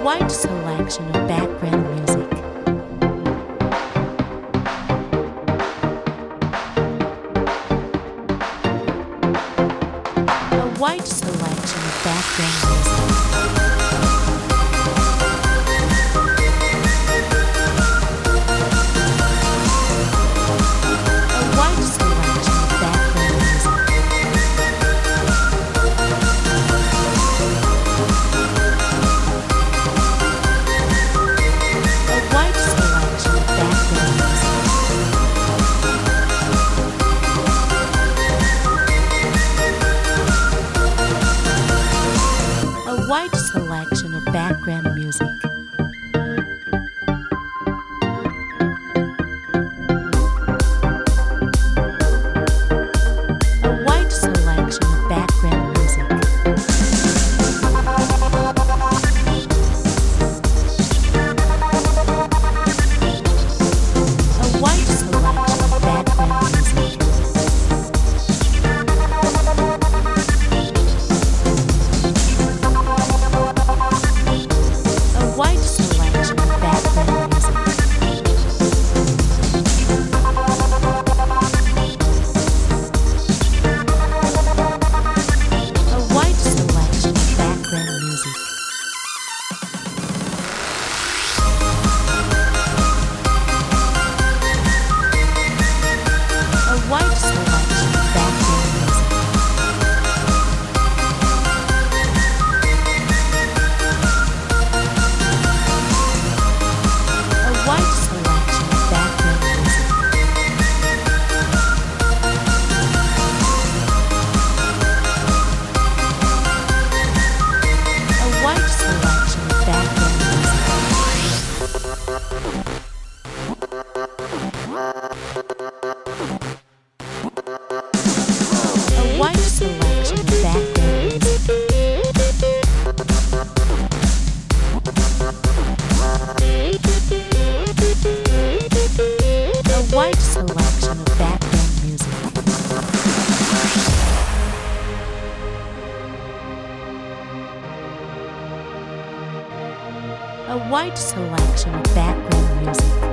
wide selection of background music. A wide selection of background music. Wide selection of background music. A wide selection of background music. A wide selection of background music. Wide selection of background music. A wide selection of background music. A wide selection of background music. Wide selection of background music. A wide selection of background music. A wide selection of background music. A wide selection of background music. A wide selection of background music.